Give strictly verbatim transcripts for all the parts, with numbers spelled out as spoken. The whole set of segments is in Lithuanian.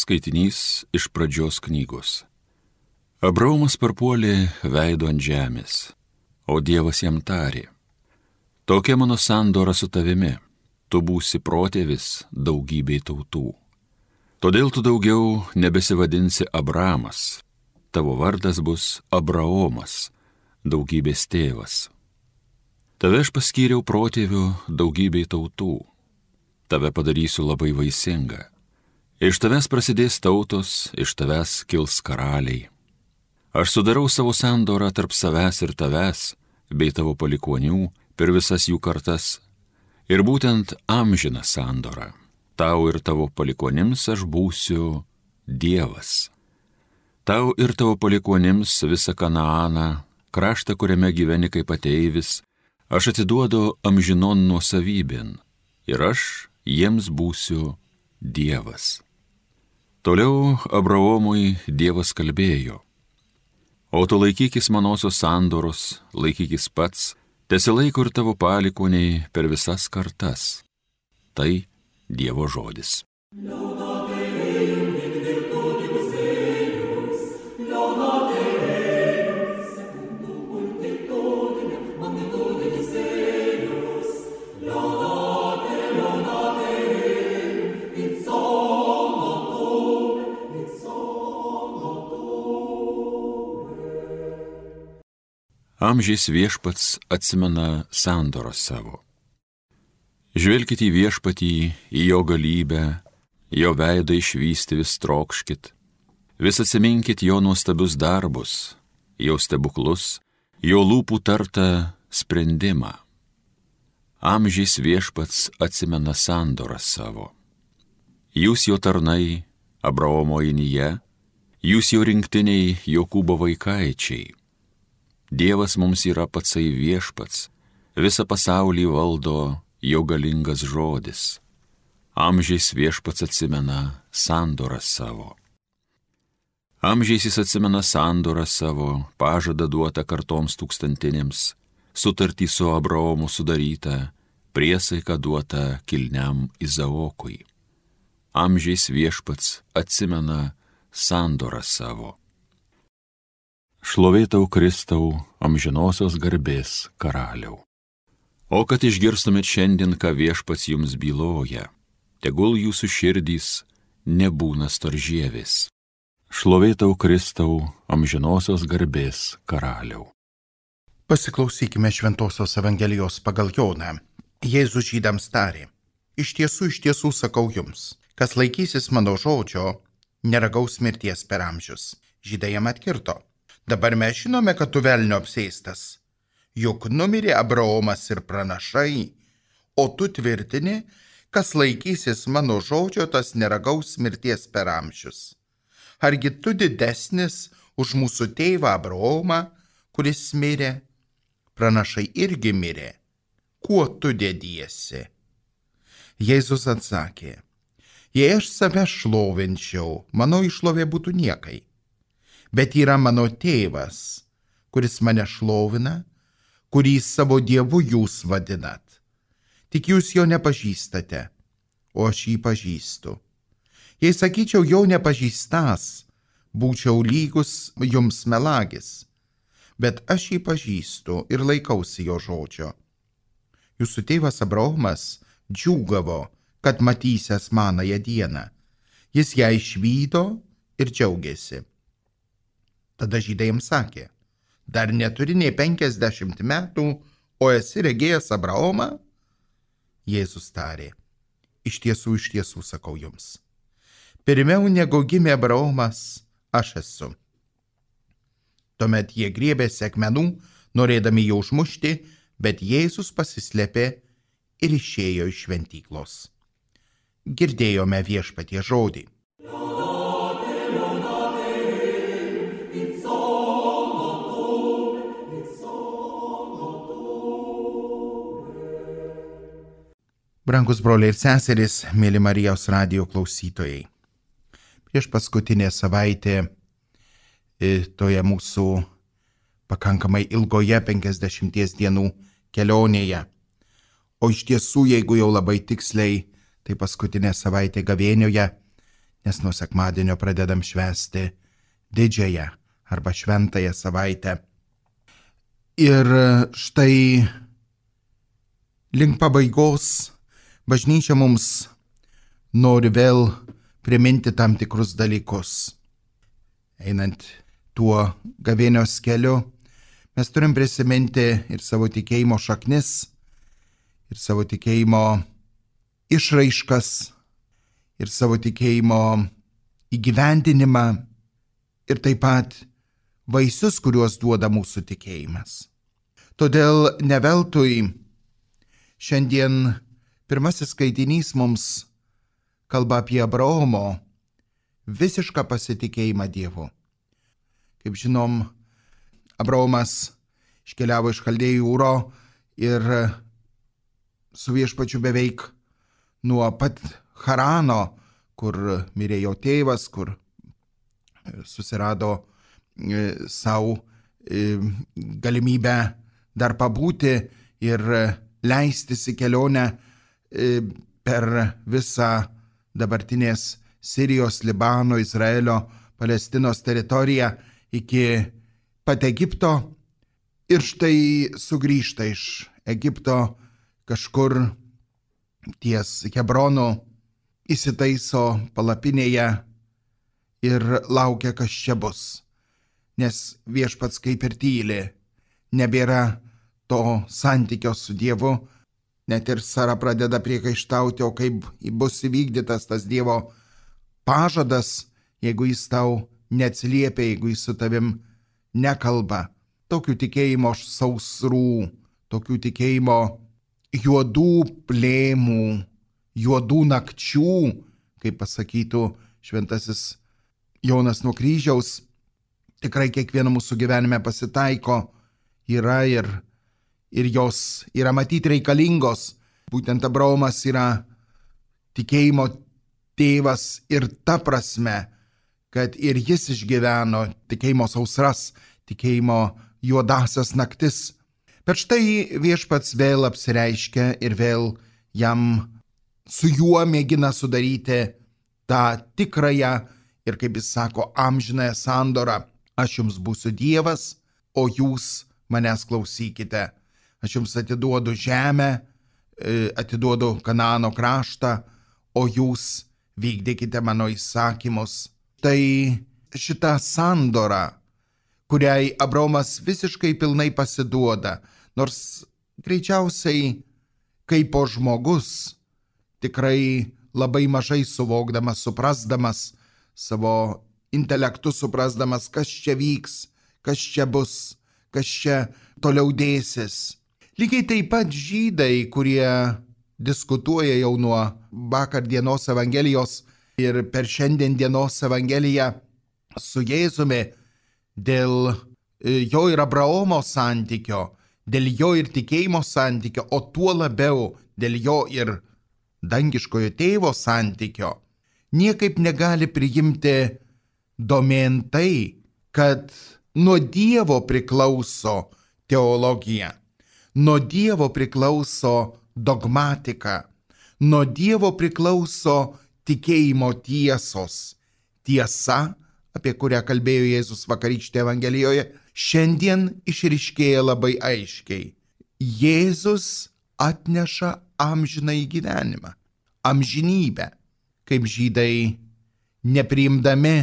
Skaitinys iš pradžios knygos. Abraomas parpuolė veidu ant žemės, o Dievas jam tarė: Tokia mano sandora su tavimi, tu būsi protėvis daugybei tautų. Todėl tu daugiau nebesivadinsi Abramas, tavo vardas bus Abraomas, daugybės tėvas. Tave aš paskyriau protėviu daugybei tautų, tave padarysiu labai vaisingą. Iš tavęs prasidės tautos, iš tavęs kils karaliai. Aš sudarau savo sandorą tarp savęs ir tavęs, bei tavo palikuonių per visas jų kartas, ir būtent amžiną sandorą. Tau ir tavo palikuonims aš būsiu Dievas. Tau ir tavo palikuonims visą Kanaaną, kraštą, kuriame gyveni kaip ateivis, aš atiduodu amžinon nuosavybėn, ir aš jiems būsiu Dievas. Toliau Abraomui Dievas kalbėjo: O tu laikykis manosios sandoros, laikykis pats, tesilaiko ir tavo palikoniai per visas kartas. Tai Dievo žodis. Amžiais viešpats atsimena sandorą savo. Žvelkite į viešpatį, į jo galybę, jo veidą išvysti vis trokškit, vis atsiminkit jo nuostabius darbus, jo stebuklus, jo lūpų tartą sprendimą. Amžiais viešpats atsimena sandorą savo. Jūs jo tarnai, Abraomo inyje, jūs jo rinktiniai, Jokūbo vaikaičiai. Dievas mums yra patsai viešpats, visą pasaulį valdo jo galingas žodis. Amžiais viešpats atsimena sandorą savo. Amžiais jis atsimena sandorą savo, pažadą duotą kartoms tūkstantinėms, sutartį su Abraomu sudarytą, priesaiką duotą kilniam Izaokui. Amžiais viešpats atsimena sandorą savo. Šlovė tau, Kristau, amžinosios garbės karaliau. O kad išgirstumėt šiandien, ką viešpats jums byloja, tegul jūsų širdys nebūna storžievės. Šlovė tau, Kristau, amžinosios garbės karaliau. Pasiklausykime Šventosios Evangelijos pagal Joną. Jėzus žydams tarė: Iš tiesų, iš tiesų sakau jums, kas laikysis mano žodžio, neragaus mirties per amžius. Žydai jam atkirto: Dabar mes žinome, kad tu velnio apsėstas. Juk numirė Abraomas ir pranašai, o tu tvirtini, kas laikysis mano žodžio, tas neragaus mirties per amžius. Argi tu didesnis už mūsų tėvą Abraomą, kuris mirė? Pranašai irgi mirė. Kuo tu dediesi? Jėzus atsakė: Jei aš save šlovinčiau, mano išlovė būtų niekai. Bet yra mano tėvas, kuris mane šlovina, kurį savo dievu jūs vadinat. Tik jūs jo nepažįstate, o aš jį pažįstu. Jei sakyčiau jo nepažįstas, būčiau lygus jums melagis, bet aš jį pažįstu ir laikausi jo žodžio. Jūsų tėvas Abraomas džiūgavo, kad matysęs manąją dieną. Jis ją išvydo ir džiaugėsi. Tada žydai jam sakė: Dar neturi nei penkiasdešimt metų, o esi regėjęs Abraomą? Jėzus tarė: Iš tiesų, iš tiesų sakau jums, pirmiau negu gimė Abraomas, aš esu. Tuomet jie griebėsi akmenų, norėdami jį užmušti, bet Jėzus pasislėpė ir išėjo iš šventyklos. Girdėjome viešpaties žodį. Brangus broliai ir seserys, mėly Marijos radijo klausytojai. Prieš paskutinę savaitę toje mūsų pakankamai ilgoje penkiasdešimties dienų kelionėje, o iš tiesų, jeigu jau labai tiksliai, tai paskutinę savaitę gavėnioje, nes nuo sekmadienio pradedam švęsti didžiąją arba šventąją savaitę. Ir štai link pabaigos bažnyčia mums nori vėl priminti tam tikrus dalykus. Einant tuo gavėnios keliu, mes turim prisiminti ir savo tikėjimo šaknis, ir savo tikėjimo išraiškas, ir savo tikėjimo įgyvendinimą, ir taip pat vaisius, kuriuos duoda mūsų tikėjimas. Todėl ne veltui šiandien pirmasis skaitinys mums kalba apie Abraomo visišką pasitikėjimą Dievu. Kaip žinom, Abraomas iškeliavo iš Chaldėjų Ūro ir su Viešpačiu beveik nuo pat Harano, kur mirė jo tėvas, kur susirado savo galimybę dar pabūti ir leistis į kelionę per visą dabartinės Sirijos, Libano, Izraelio, Palestinos teritoriją iki pat Egipto ir štai sugrįžta iš Egipto kažkur ties Hebronu, įsitaiso palapinėje ir laukia, kas čia bus, nes Viešpats kaip ir tyli, nebėra to santykio su Dievu, net ir Sara pradeda priekaištauti, o kaip bus įvykdytas tas Dievo pažadas, jeigu jis tau neatsiliepia, jeigu jis su tavim nekalba. Tokių tikėjimo sausrų, tokių tikėjimo juodų plėmų, juodų nakčių, kaip pasakytų šventasis Jonas nuo kryžiaus, tikrai kiekvieno mūsų gyvenime pasitaiko, yra ir, ir jos yra matyti reikalingos. Būtent Abraomas yra tikėjimo tėvas ir ta prasme, kad ir jis išgyveno tikėjimo sausras, tikėjimo juodasias naktis. Bet štai Viešpats vėl apsireiškia ir vėl jam su juo mėgina sudaryti tą tikrąją ir, kaip jis sako, amžinąją sandorą. Aš jums būsiu Dievas, o jūs manęs klausykite. Aš jums atiduodu žemę, atiduodu Kanaano kraštą, o jūs vykdykite mano įsakymus. Tai šita sandora, kuriai Abraomas visiškai pilnai pasiduoda, nors greičiausiai kaip po žmogus, tikrai labai mažai suvokdamas, suprasdamas, savo intelektu suprasdamas, kas čia vyks, kas čia bus, kas čia toliau dėsis. Lygiai taip pat žydai, kurie diskutuoja jau nuo vakar dienos Evangelijos ir per šiandien dienos Evangeliją su Jėzumi dėl jo ir Abraomo santykio, dėl jo ir tikėjimo santykio, o tuo labiau dėl jo ir dangiškojo tėvo santykio, niekaip negali priimti domėn tai, kad nuo Dievo priklauso teologija, nuo Dievo priklauso dogmatika, nuo Dievo priklauso tikėjimo tiesos. Tiesa, apie kurią kalbėjo Jėzus vakarykštėje Evangelijoje, šiandien išryškėja labai aiškiai. Jėzus atneša amžinąjį gyvenimą, amžinybę, kaip žydai nepriimdami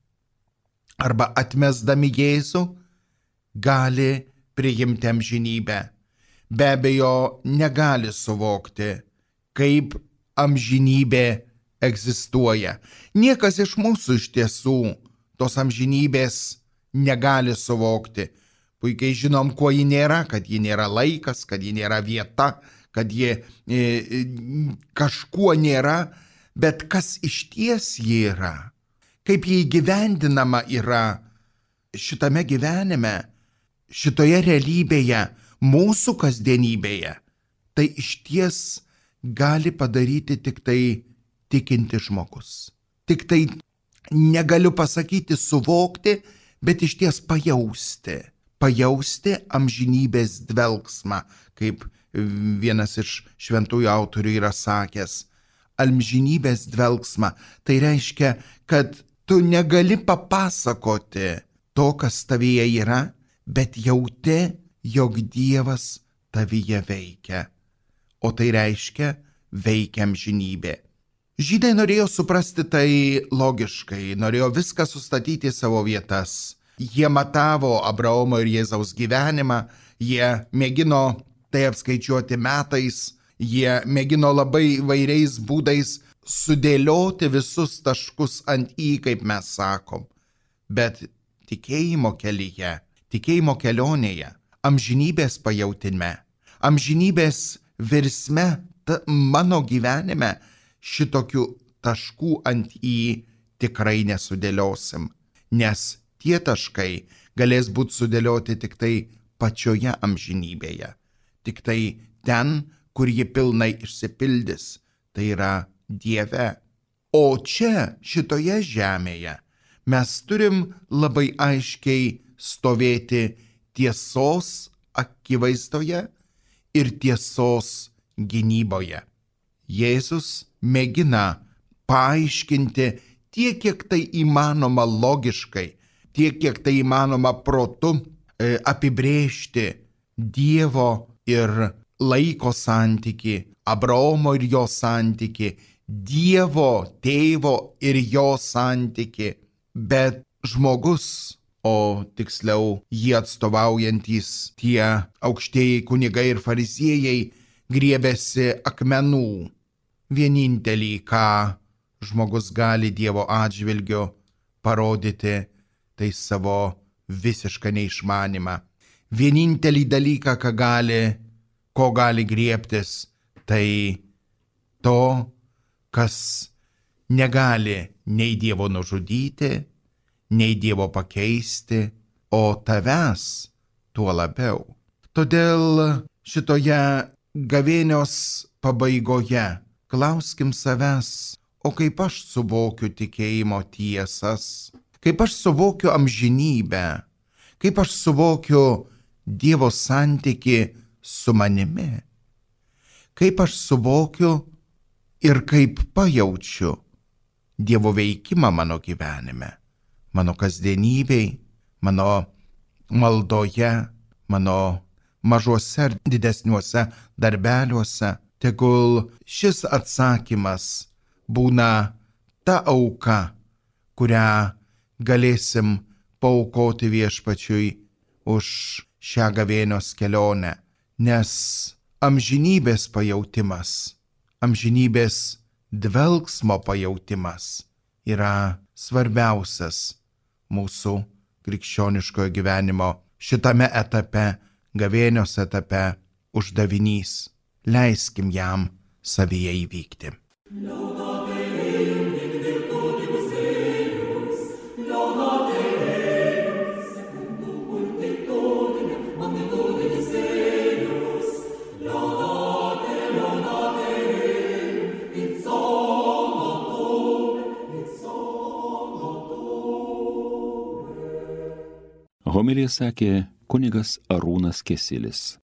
arba atmesdami Jėzų gali priimti amžinybę. Be abejo, negali suvokti, kaip amžinybė egzistuoja. Niekas iš mūsų iš tiesų tos amžinybės negali suvokti. Puikiai žinom, kuo ji nėra, kad ji nėra laikas, kad ji nėra vieta, kad ji e, kažkuo nėra, bet kas iš ties ji yra, kaip ji įgyvendinama yra šitame gyvenime, šitoje realybėje, mūsų kasdienybėje, tai iš ties gali padaryti tik tai tikinti žmogus. Tik tai negaliu pasakyti suvokti, bet iš ties pajausti. Pajausti amžinybės dvelksmą, kaip vienas iš šventųjų autorių yra sakęs. amžinybės dvelgsmą. Tai reiškia, kad tu negali papasakoti to, kas tavyje yra, bet jauti, jog Dievas tavyje veikia. O tai reiškia, veikia amžinybė. Žydai norėjo suprasti tai logiškai, norėjo viską sustatyti į savo vietas. Jie matavo Abraomo ir Jėzaus gyvenimą, jie mėgino tai apskaičiuoti metais, jie mėgino labai įvairiais būdais sudėlioti visus taškus ant į, kaip mes sakom. Bet tikėjimo kelyje, tikėjimo kelionėje, amžinybės pajautime, amžinybės virsme ta, mano gyvenime šitokių taškų ant į tikrai nesudėliosim, nes tie taškai galės būti sudėlioti tik tai pačioje amžinybėje, tik tai ten, kur ji pilnai išsipildys, tai yra Dieve. O čia, šitoje žemėje, mes turim labai aiškiai stovėti tiesos akivaizdoje ir tiesos gynyboje. Jėzus mėgina paaiškinti tiek, kiek tai įmanoma logiškai, tiek, kiek tai įmanoma protu, e, apibrėžti Dievo ir laiko santyki, Abraomo ir jo santyki, Dievo, tėvo ir jo santyki. Bet žmogus, o tiksliau jį atstovaujantys tie aukštieji kunigai ir fariziejai, griebėsi akmenų. Vienintelį, ką žmogus gali Dievo atžvilgiu parodyti, tai savo visišką neišmanimą. Vienintelį dalyką, ką gali, ko gali griebtis, tai to, kas negali nei Dievo nužudyti, nei Dievo pakeisti, o tavęs tuo labiau. Todėl šitoje gavėnios pabaigoje klauskim savęs, o kaip aš suvokiu tikėjimo tiesas, kaip aš suvokiu amžinybę, kaip aš suvokiu Dievo santyki su manimi, kaip aš suvokiu ir kaip pajaučiu Dievo veikimą mano gyvenime, mano kasdienybėj, mano maldoje, mano mažuose ir didesniuose darbeliuose. Tegul šis atsakymas būna ta auka, kurią galėsim paaukoti Viešpačiui už šią gavėnios kelionę, nes amžinybės pajautimas, amžinybės dvelgsmo pajautimas yra svarbiausias mūsų krikščioniškojo gyvenimo šitame etape, gavėnios etape uždavinys. Leiskim jam savyje įvykti. Homiliją sakė kunigas Arūnas Kesilis.